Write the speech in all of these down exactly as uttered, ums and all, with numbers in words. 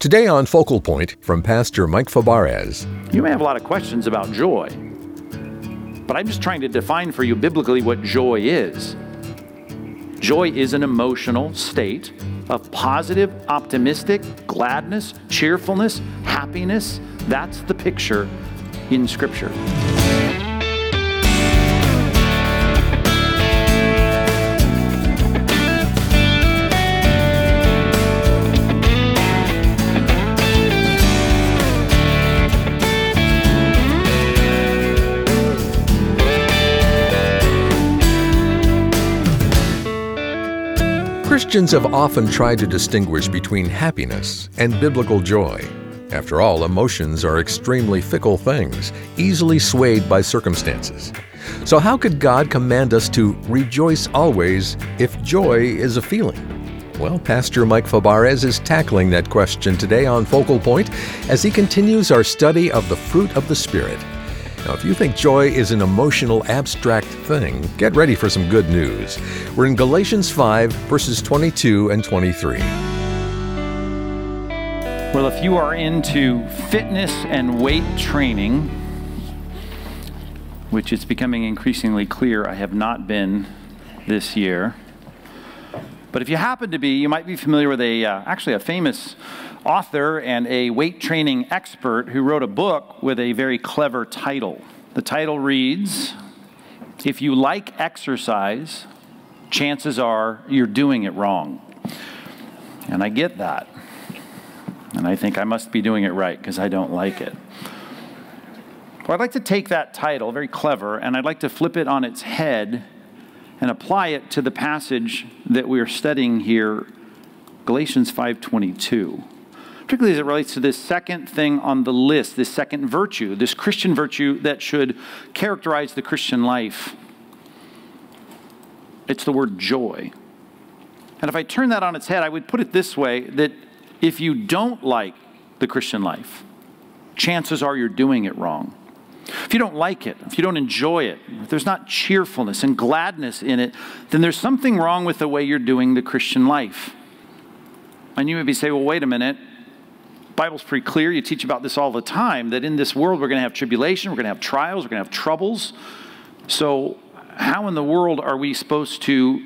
Today on Focal Point from Pastor Mike Fabarez. You may have a lot of questions about joy, but I'm just trying to define for you biblically what joy is. Joy is an emotional state of positive, optimistic, gladness, cheerfulness, happiness. That's the picture in Scripture. Christians have often tried to distinguish between happiness and biblical joy. After all, emotions are extremely fickle things, easily swayed by circumstances. So how could God command us to rejoice always if joy is a feeling? Well, Pastor Mike Fabarez is tackling that question today on Focal Point as he continues our study of the fruit of the Spirit. Now, if you think joy is an emotional, abstract thing, get ready for some good news. We're in Galatians five, verses twenty-two and twenty-three. Well, if you are into fitness and weight training, which is becoming increasingly clear I have not been this year, but if you happen to be, you might be familiar with a uh, actually a famous author and a weight training expert who wrote a book with a very clever title. The title reads, "If you like exercise, chances are you're doing it wrong." And I get that. And I think I must be doing it right because I don't like it. Well, I'd like to take that title, very clever, and I'd like to flip it on its head and apply it to the passage that we're studying here, Galatians five twenty-two. Particularly as it relates to this second thing on the list, this second virtue, this Christian virtue that should characterize the Christian life. It's the word joy. And if I turn that on its head, I would put it this way, that if you don't like the Christian life, chances are you're doing it wrong. If you don't like it, if you don't enjoy it, if there's not cheerfulness and gladness in it, then there's something wrong with the way you're doing the Christian life. And you maybe say, well, wait a minute. The Bible's pretty clear. You teach about this all the time, that in this world we're going to have tribulation, we're going to have trials, we're going to have troubles. So how in the world are we supposed to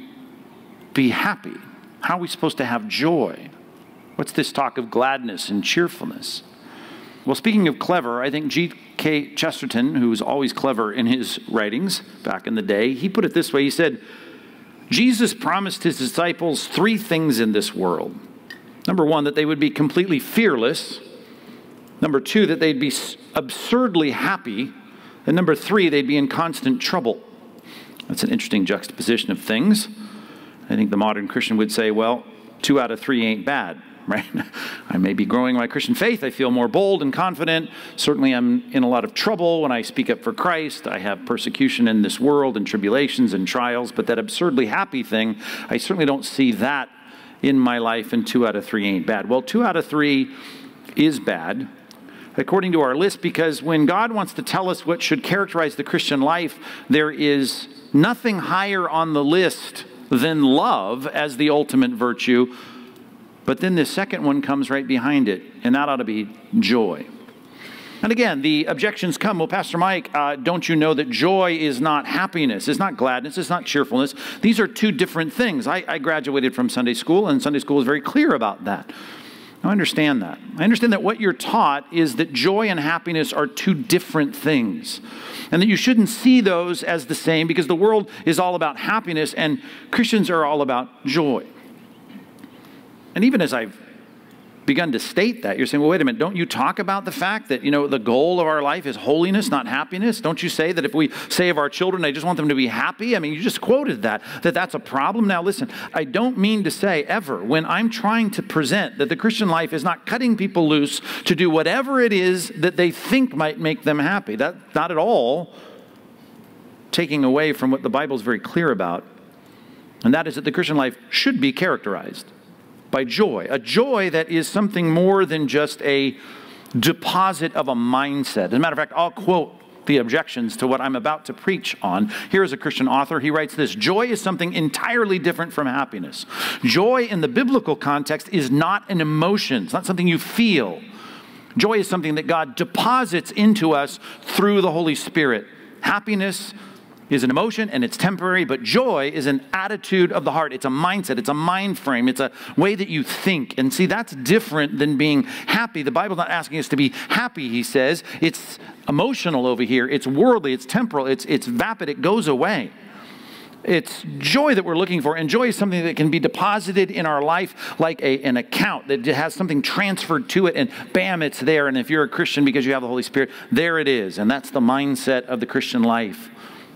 be happy? How are we supposed to have joy? What's this talk of gladness and cheerfulness? Well, speaking of clever, I think G K Chesterton, who was always clever in his writings back in the day, he put it this way. He said, Jesus promised his disciples three things in this world. Number one, that they would be completely fearless. Number two, that they'd be absurdly happy. And number three, they'd be in constant trouble. That's an interesting juxtaposition of things. I think the modern Christian would say, well, two out of three ain't bad, right? I may be growing my Christian faith. I feel more bold and confident. Certainly I'm in a lot of trouble when I speak up for Christ. I have persecution in this world and tribulations and trials. But that absurdly happy thing, I certainly don't see that in my life, and two out of three ain't bad. Well, two out of three is bad, according to our list, because when God wants to tell us what should characterize the Christian life, there is nothing higher on the list than love as the ultimate virtue. But then the second one comes right behind it, and that ought to be joy. And again, the objections come, well, Pastor Mike, uh, don't you know that joy is not happiness, it's not gladness, it's not cheerfulness. These are two different things. I, I graduated from Sunday school, and Sunday school is very clear about that. I understand that. I understand that what you're taught is that joy and happiness are two different things, and that you shouldn't see those as the same because the world is all about happiness and Christians are all about joy. And even as I've begun to state that, you're saying, well, wait a minute, don't you talk about the fact that, you know, the goal of our life is holiness, not happiness? Don't you say that if we say of our children, I just want them to be happy? I mean, you just quoted that, that that's a problem. Now, listen, I don't mean to say ever when I'm trying to present that the Christian life is not cutting people loose to do whatever it is that they think might make them happy. That's not at all taking away from what the Bible is very clear about. And that is that the Christian life should be characterized by joy, a joy that is something more than just a deposit of a mindset. As a matter of fact, I'll quote the objections to what I'm about to preach on. Here is a Christian author. He writes this: joy is something entirely different from happiness. Joy in the biblical context is not an emotion. It's not something you feel. Joy is something that God deposits into us through the Holy Spirit. Happiness is an emotion and it's temporary, but joy is an attitude of the heart. It's a mindset. It's a mind frame. It's a way that you think. And see, that's different than being happy. The Bible's not asking us to be happy, he says. It's emotional over here. It's worldly. It's temporal. It's, it's vapid. It goes away. It's joy that we're looking for, and joy is something that can be deposited in our life like a, an account that has something transferred to it, and bam, it's there. And if you're a Christian because you have the Holy Spirit, there it is. And that's the mindset of the Christian life.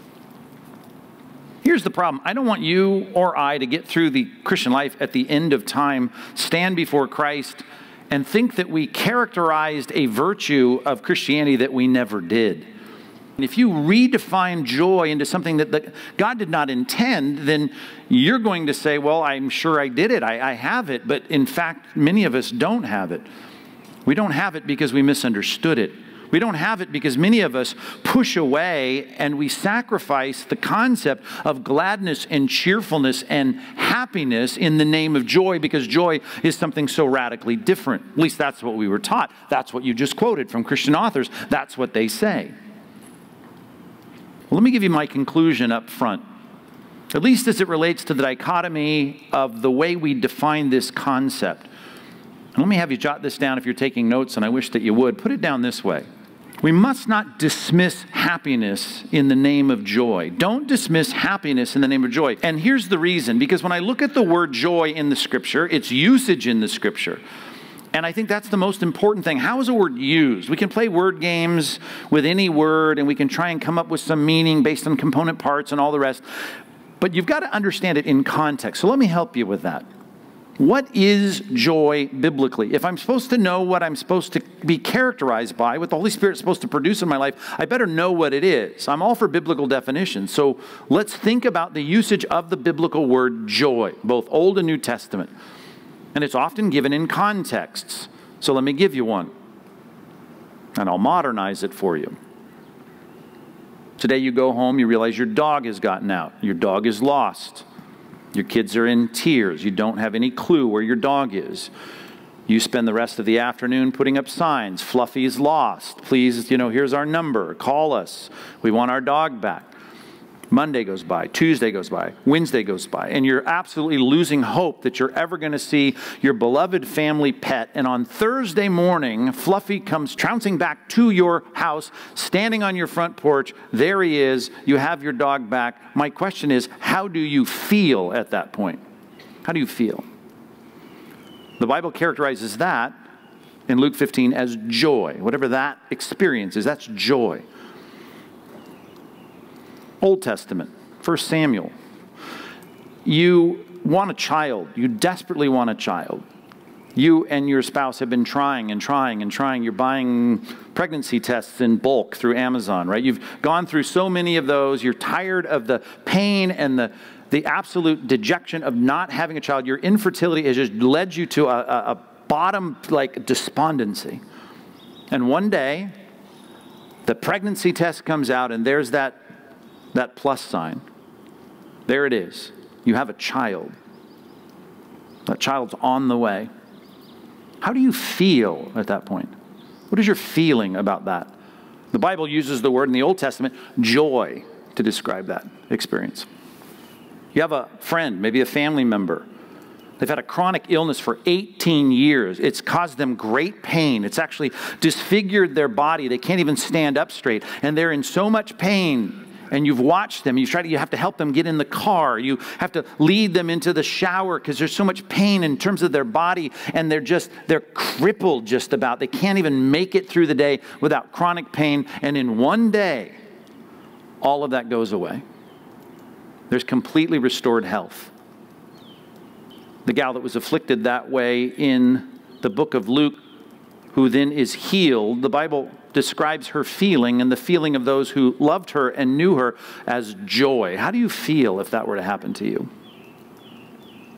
Here's the problem. I don't want you or I to get through the Christian life at the end of time, stand before Christ, and think that we characterized a virtue of Christianity that we never did. If you redefine joy into something that the, God did not intend, then you're going to say, well, I'm sure I did it. I, I have it. But in fact, many of us don't have it. We don't have it because we misunderstood it. We don't have it because many of us push away and we sacrifice the concept of gladness and cheerfulness and happiness in the name of joy, because joy is something so radically different. At least that's what we were taught. That's what you just quoted from Christian authors. That's what they say. Well, let me give you my conclusion up front, at least as it relates to the dichotomy of the way we define this concept. And let me have you jot this down if you're taking notes, and I wish that you would. Put it down this way. We must not dismiss happiness in the name of joy. Don't dismiss happiness in the name of joy. And here's the reason. Because when I look at the word joy in the Scripture, its usage in the Scripture, and I think that's the most important thing. How is a word used? We can play word games with any word, and we can try and come up with some meaning based on component parts and all the rest. But you've got to understand it in context. So let me help you with that. What is joy biblically? If I'm supposed to know what I'm supposed to be characterized by, what the Holy Spirit is supposed to produce in my life, I better know what it is. I'm all for biblical definitions. So let's think about the usage of the biblical word joy, both Old and New Testament. And it's often given in contexts. So let me give you one. And I'll modernize it for you. Today you go home, you realize your dog has gotten out. Your dog is lost. Your kids are in tears. You don't have any clue where your dog is. You spend the rest of the afternoon putting up signs. Fluffy's lost. Please, you know, here's our number. Call us. We want our dog back. Monday goes by, Tuesday goes by, Wednesday goes by, and you're absolutely losing hope that you're ever going to see your beloved family pet. And on Thursday morning, Fluffy comes trouncing back to your house, standing on your front porch. There he is. You have your dog back. My question is, how do you feel at that point? How do you feel? The Bible characterizes that in Luke fifteen as joy. Whatever that experience is, that's joy. Old Testament, First Samuel. You want a child. You desperately want a child. You and your spouse have been trying and trying and trying. You're buying pregnancy tests in bulk through Amazon, right? You've gone through so many of those. You're tired of the pain and the, the absolute dejection of not having a child. Your infertility has just led you to a, a, a bottom, like, despondency. And one day, the pregnancy test comes out, and there's that That plus sign. There it is. You have a child. That child's on the way. How do you feel at that point? What is your feeling about that? The Bible uses the word in the Old Testament, joy, to describe that experience. You have a friend, maybe a family member. They've had a chronic illness for eighteen years. It's caused them great pain. It's actually disfigured their body. They can't even stand up straight. And they're in so much pain. And you've watched them. You try to, you have to help them get in the car. You have to lead them into the shower because there's so much pain in terms of their body. And they're just, they're crippled just about. They can't even make it through the day without chronic pain. And in one day, all of that goes away. There's completely restored health. The gal that was afflicted that way in the book of Luke, who then is healed, the Bible describes her feeling and the feeling of those who loved her and knew her as joy. How do you feel if that were to happen to you?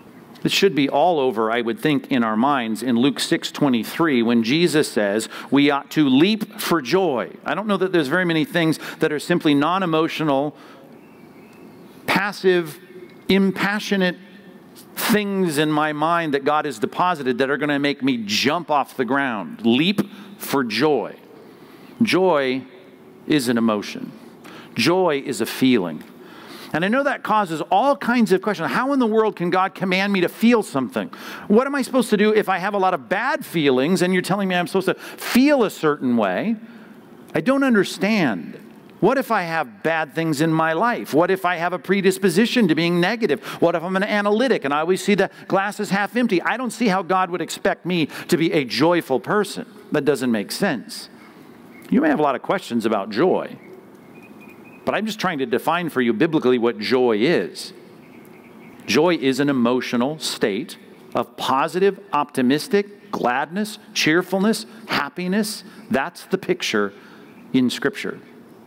This should be all over, I would think, in our minds in Luke six twenty-three when Jesus says we ought to leap for joy. I don't know that there's very many things that are simply non-emotional, passive, impassionate things in my mind that God has deposited that are going to make me jump off the ground. Leap for joy. Joy is an emotion. Joy is a feeling. And I know that causes all kinds of questions. How in the world can God command me to feel something? What am I supposed to do if I have a lot of bad feelings and you're telling me I'm supposed to feel a certain way? I don't understand. What if I have bad things in my life? What if I have a predisposition to being negative? What if I'm an analytic and I always see the glass is half empty? I don't see how God would expect me to be a joyful person. That doesn't make sense. You may have a lot of questions about joy, but I'm just trying to define for you biblically what joy is. Joy is an emotional state of positive, optimistic, gladness, cheerfulness, happiness. That's the picture in Scripture.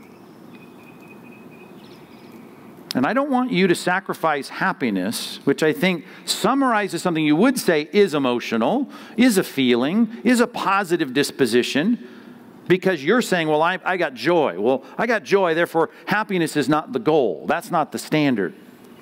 And I don't want you to sacrifice happiness, which I think summarizes something you would say is emotional, is a feeling, is a positive disposition, because you're saying, well, I, I got joy. Well, I got joy, therefore happiness is not the goal. That's not the standard.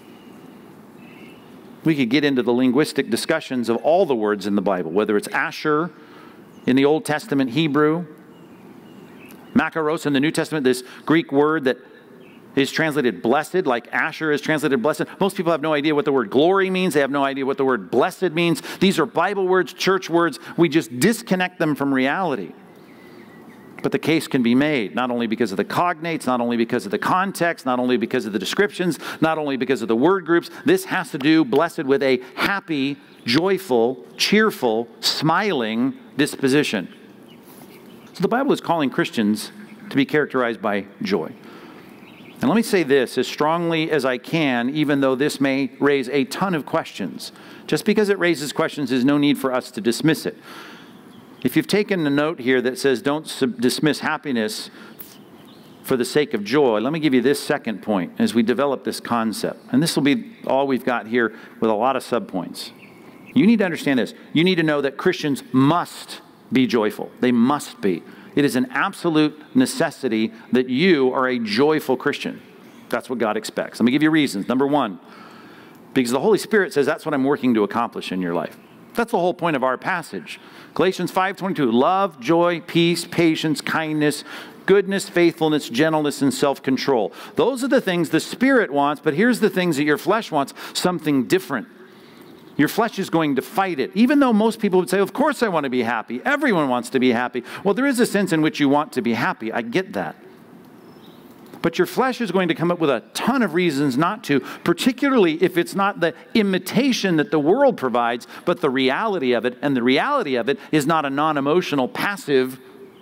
We could get into the linguistic discussions of all the words in the Bible, whether it's asher in the Old Testament Hebrew, makaros in the New Testament, this Greek word that is translated blessed, like asher is translated blessed. Most people have no idea what the word glory means. They have no idea what the word blessed means. These are Bible words, church words. We just disconnect them from reality. But the case can be made, not only because of the cognates, not only because of the context, not only because of the descriptions, not only because of the word groups. This has to do, blessed, with a happy, joyful, cheerful, smiling disposition. So the Bible is calling Christians to be characterized by joy. And let me say this as strongly as I can, even though this may raise a ton of questions. Just because it raises questions is no need for us to dismiss it. If you've taken a note here that says don't sub- dismiss happiness for the sake of joy, let me give you this second point as we develop this concept. And this will be all we've got here with a lot of subpoints. You need to understand this. You need to know that Christians must be joyful. They must be. It is an absolute necessity that you are a joyful Christian. That's what God expects. Let me give you reasons. Number one, because the Holy Spirit says that's what I'm working to accomplish in your life. That's the whole point of our passage. Galatians five twenty-two, love, joy, peace, patience, kindness, goodness, faithfulness, gentleness, and self-control. Those are the things the Spirit wants, but here's the things that your flesh wants, something different. Your flesh is going to fight it. Even though most people would say, of course I want to be happy. Everyone wants to be happy. Well, there is a sense in which you want to be happy. I get that. But your flesh is going to come up with a ton of reasons not to, particularly if it's not the imitation that the world provides, but the reality of it. And the reality of it is not a non-emotional, passive,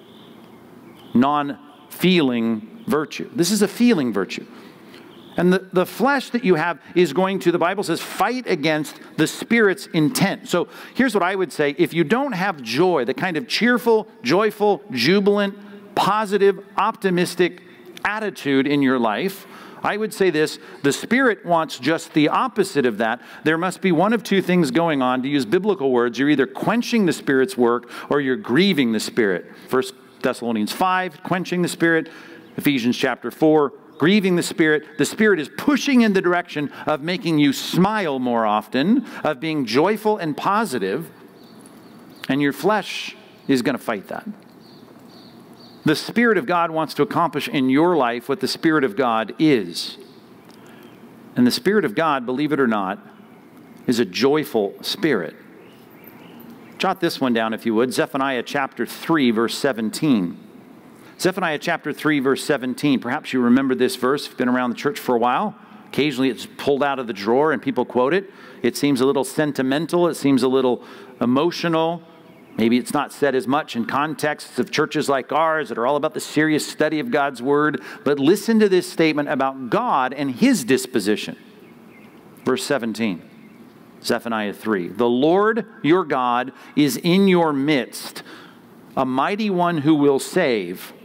non-feeling virtue. This is a feeling virtue. And the, the flesh that you have is going to, the Bible says, fight against the Spirit's intent. So here's what I would say. If you don't have joy, the kind of cheerful, joyful, jubilant, positive, optimistic attitude in your life, I would say this: the Spirit wants just the opposite of that. There must be one of two things going on. To use biblical words, you're either quenching the Spirit's work or you're grieving the Spirit. First Thessalonians five, quenching the Spirit. Ephesians chapter four, grieving the Spirit. The Spirit is pushing in the direction of making you smile more often, of being joyful and positive, and your flesh is going to fight that. The Spirit of God wants to accomplish in your life what the Spirit of God is. And the Spirit of God, believe it or not, is a joyful spirit. Jot this one down if you would. Zephaniah chapter three, verse seventeen. Zephaniah chapter three, verse seventeen. Perhaps you remember this verse. If you've been around the church for a while. Occasionally it's pulled out of the drawer and people quote it. It seems a little sentimental. It seems a little emotional. Maybe it's not said as much in contexts of churches like ours that are all about the serious study of God's Word. But listen to this statement about God and His disposition. Verse seventeen, Zephaniah three. The Lord your God is in your midst, a mighty one who will save,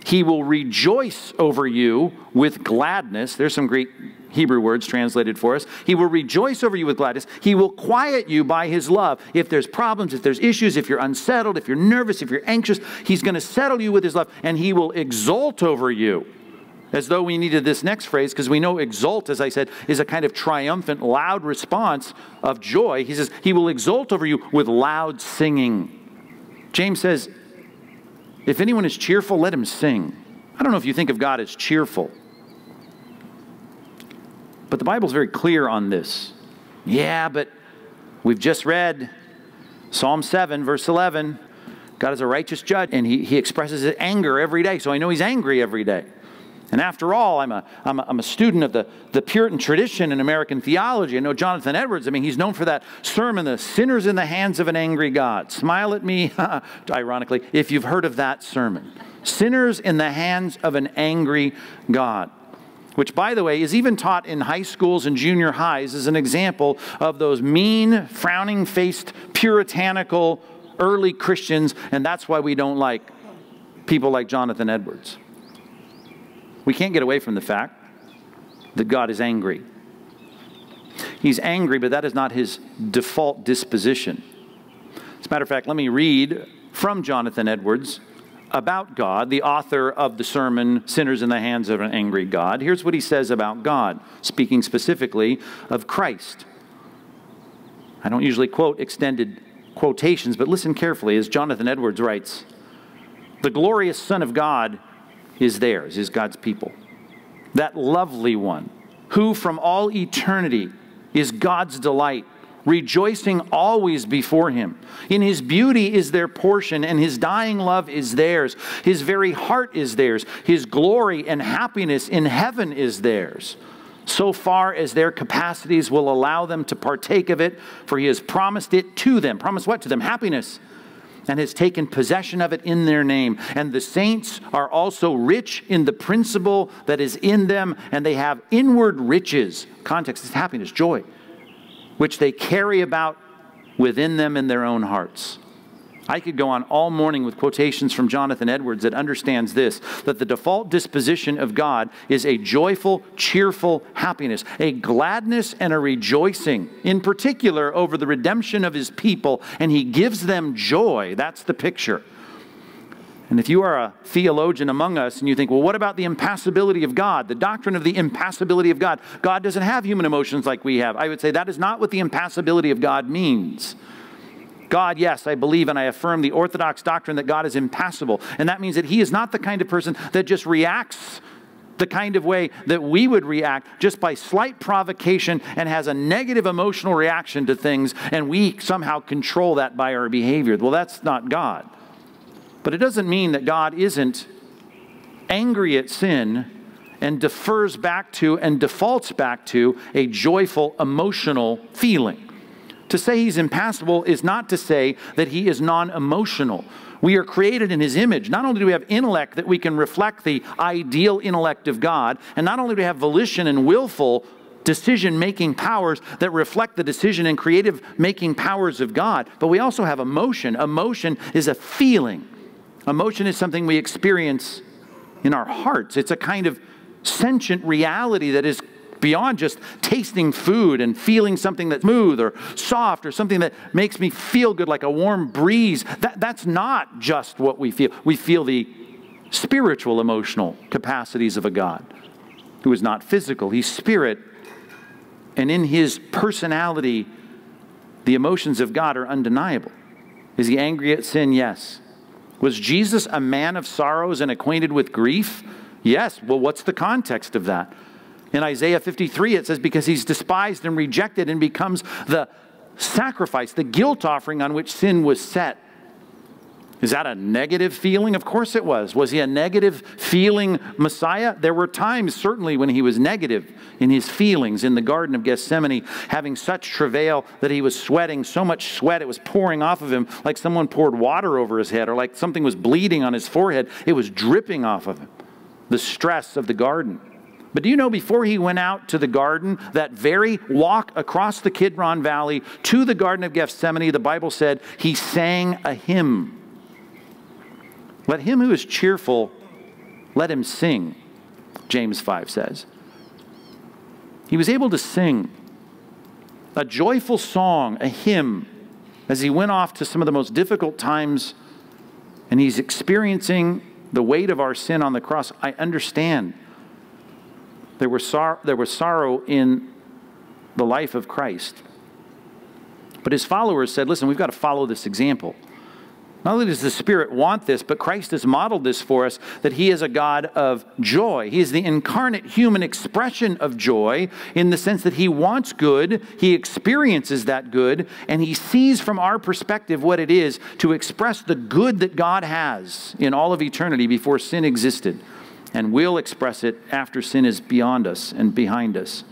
He will rejoice over you with gladness. There's some Greek Hebrew words translated for us. He will rejoice over you with gladness. He will quiet you by his love. If there's problems, if there's issues, if you're unsettled, if you're nervous, if you're anxious, he's going to settle you with his love, and he will exult over you. As though we needed this next phrase, because we know exult, as I said, is a kind of triumphant, loud response of joy. He says, he will exult over you with loud singing. James says, if anyone is cheerful, let him sing. I don't know if you think of God as cheerful, but the Bible's very clear on this. Yeah, but we've just read Psalm seven, verse eleven. God is a righteous judge, and he, he expresses his anger every day, so I know he's angry every day. And after all, I'm a, I'm a, I'm a student of the, the Puritan tradition in American theology. I know Jonathan Edwards. I mean, he's known for that sermon, The Sinners in the Hands of an Angry God. Smile at me, ironically, if you've heard of that sermon. Sinners in the hands of an angry God. Which, by the way, is even taught in high schools and junior highs as an example of those mean, frowning-faced, puritanical early Christians. And that's why we don't like people like Jonathan Edwards. We can't get away from the fact that God is angry. He's angry, but that is not his default disposition. As a matter of fact, let me read from Jonathan Edwards about God, the author of the sermon, Sinners in the Hands of an Angry God. Here's what he says about God, speaking specifically of Christ. I don't usually quote extended quotations, but listen carefully as Jonathan Edwards writes, "The glorious Son of God is theirs," is God's people. That lovely one, who from all eternity is God's delight, rejoicing always before him. In his beauty is their portion, and his dying love is theirs. His very heart is theirs. His glory and happiness in heaven is theirs, so far as their capacities will allow them to partake of it, for he has promised it to them. Promised what to them? Happiness. And has taken possession of it in their name. And the saints are also rich in the principle that is in them, and they have inward riches. Context is happiness, joy, which they carry about within them in their own hearts. I could go on all morning with quotations from Jonathan Edwards that understands this, that the default disposition of God is a joyful, cheerful happiness, a gladness and a rejoicing, in particular over the redemption of his people, and he gives them joy. That's the picture. And if you are a theologian among us and you think, well, what about the impassibility of God? The doctrine of the impassibility of God. God doesn't have human emotions like we have. I would say that is not what the impassibility of God means. God, yes, I believe and I affirm the Orthodox doctrine that God is impassible. And that means that he is not the kind of person that just reacts the kind of way that we would react just by slight provocation and has a negative emotional reaction to things, and we somehow control that by our behavior. Well, that's not God. But it doesn't mean that God isn't angry at sin and defers back to and defaults back to a joyful emotional feeling. To say he's impassible is not to say that he is non-emotional. We are created in his image. Not only do we have intellect that we can reflect the ideal intellect of God, and not only do we have volition and willful decision-making powers that reflect the decision and creative-making powers of God, but we also have emotion. Emotion is a feeling. Emotion is something we experience in our hearts. It's a kind of sentient reality that is beyond just tasting food and feeling something that's smooth or soft or something that makes me feel good like a warm breeze. That, that's not just what we feel. We feel the spiritual emotional capacities of a God who is not physical. He's spirit. And in his personality, the emotions of God are undeniable. Is he angry at sin? Yes. Was Jesus a man of sorrows and acquainted with grief? Yes. Well, what's the context of that? In Isaiah fifty-three, it says, because he's despised and rejected and becomes the sacrifice, the guilt offering on which sin was set. Is that a negative feeling? Of course it was. Was he a negative feeling Messiah? There were times, certainly, when he was negative in his feelings in the Garden of Gethsemane, having such travail that he was sweating, so much sweat it was pouring off of him like someone poured water over his head, or like something was bleeding on his forehead. It was dripping off of him. The stress of the garden. But do you know, before he went out to the garden, that very walk across the Kidron Valley to the Garden of Gethsemane, the Bible said he sang a hymn. Let him who is cheerful let him sing, James five says. He was able to sing a joyful song, a hymn, as he went off to some of the most difficult times, and he's experiencing the weight of our sin on the cross. I understand there was, sor- there was sorrow in the life of Christ. But his followers said, listen, we've got to follow this example. Not only does the Spirit want this, but Christ has modeled this for us, that he is a God of joy. He is the incarnate human expression of joy in the sense that he wants good, he experiences that good, and he sees from our perspective what it is to express the good that God has in all of eternity before sin existed, and will express it after sin is beyond us and behind us.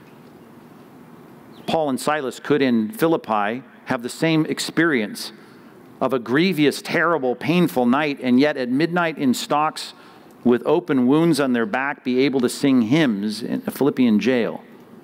Paul and Silas could in Philippi have the same experience of a grievous, terrible, painful night, and yet at midnight in stocks with open wounds on their back be able to sing hymns in a Philippian jail.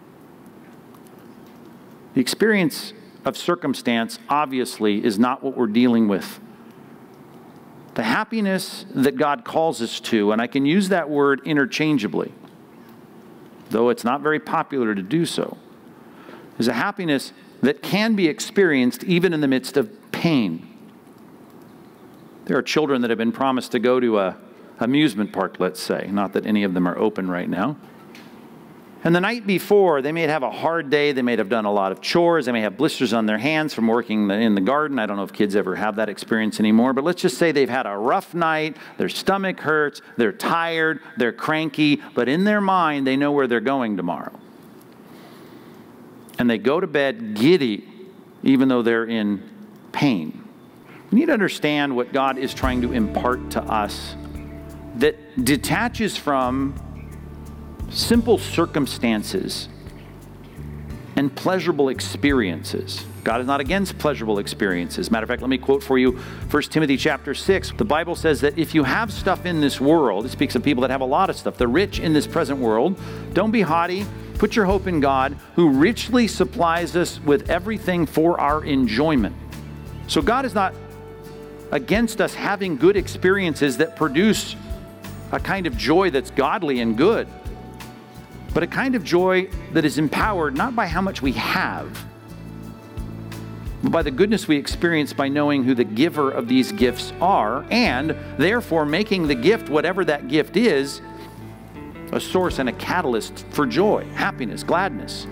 The experience of circumstance obviously is not what we're dealing with. The happiness that God calls us to, and I can use that word interchangeably, though it's not very popular to do so, is a happiness that can be experienced even in the midst of pain. There are children that have been promised to go to a amusement park, let's say. Not that any of them are open right now. And the night before, they may have a hard day. They may have done a lot of chores. They may have blisters on their hands from working in the garden. I don't know if kids ever have that experience anymore. But let's just say they've had a rough night. Their stomach hurts. They're tired. They're cranky. But in their mind, they know where they're going tomorrow. And they go to bed giddy, even though they're in pain. We need to understand what God is trying to impart to us that detaches from simple circumstances and pleasurable experiences. God is not against pleasurable experiences. Matter of fact, let me quote for you First Timothy chapter six. The Bible says that if you have stuff in this world, it speaks of people that have a lot of stuff, the rich in this present world, don't be haughty. Put your hope in God, who richly supplies us with everything for our enjoyment. So God is not against us having good experiences that produce a kind of joy that's godly and good, but a kind of joy that is empowered not by how much we have, but by the goodness we experience by knowing who the giver of these gifts are, and therefore making the gift, whatever that gift is, a source and a catalyst for joy, happiness, gladness.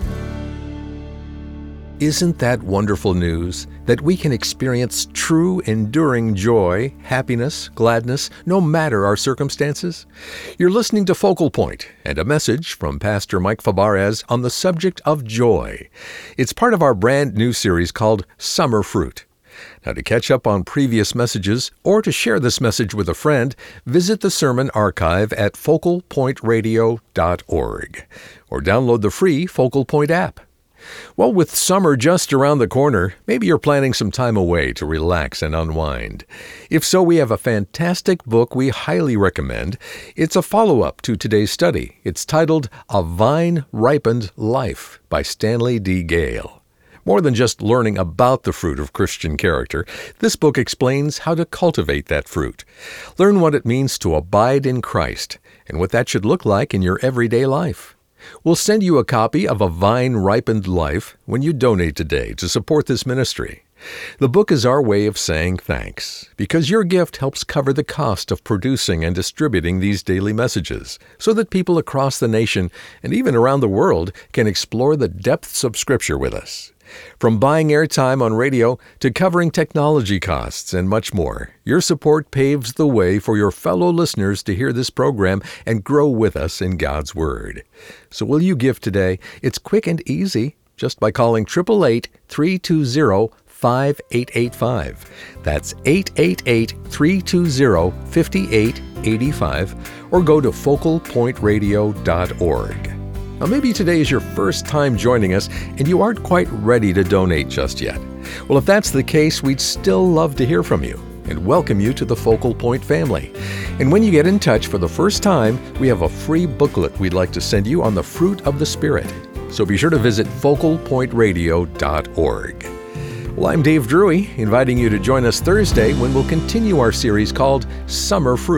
Isn't that wonderful news that we can experience true, enduring joy, happiness, gladness, no matter our circumstances? You're listening to Focal Point and a message from Pastor Mike Fabarez on the subject of joy. It's part of our brand new series called Summer Fruit. Now, to catch up on previous messages or to share this message with a friend, visit the sermon archive at focal point radio dot org or download the free Focal Point app. Well, with summer just around the corner, maybe you're planning some time away to relax and unwind. If so, we have a fantastic book we highly recommend. It's a follow-up to today's study. It's titled A Vine-Ripened Life by Stanley D. Gale. More than just learning about the fruit of Christian character, this book explains how to cultivate that fruit. Learn what it means to abide in Christ and what that should look like in your everyday life. We'll send you a copy of A Vine-Ripened Life when you donate today to support this ministry. The book is our way of saying thanks, because your gift helps cover the cost of producing and distributing these daily messages, so that people across the nation and even around the world can explore the depths of Scripture with us. From buying airtime on radio to covering technology costs and much more, your support paves the way for your fellow listeners to hear this program and grow with us in God's Word. So will you give today? It's quick and easy, just by calling eight eight eight, three two zero, five eight eight five. That's eight eight eight, three two zero, five eight eight five, or go to focal point radio dot org. Now, maybe today is your first time joining us and you aren't quite ready to donate just yet. Well, if that's the case, we'd still love to hear from you and welcome you to the Focal Point family. And when you get in touch for the first time, we have a free booklet we'd like to send you on the fruit of the Spirit. So be sure to visit focal point radio dot org. Well, I'm Dave Drury, inviting you to join us Thursday when we'll continue our series called Summer Fruit.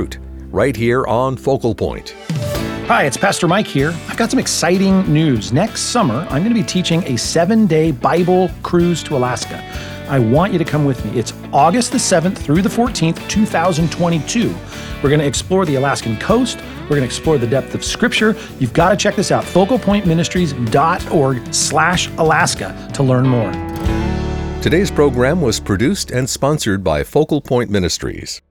right here on Focal Point. Hi, it's Pastor Mike here. I've got some exciting news. Next summer, I'm going to be teaching a seven-day Bible cruise to Alaska. I want you to come with me. It's August the seventh through the fourteenth, two thousand twenty-two. We're going to explore the Alaskan coast. We're going to explore the depth of Scripture. You've got to check this out, focalpointministries.org slash Alaska to learn more. Today's program was produced and sponsored by Focal Point Ministries.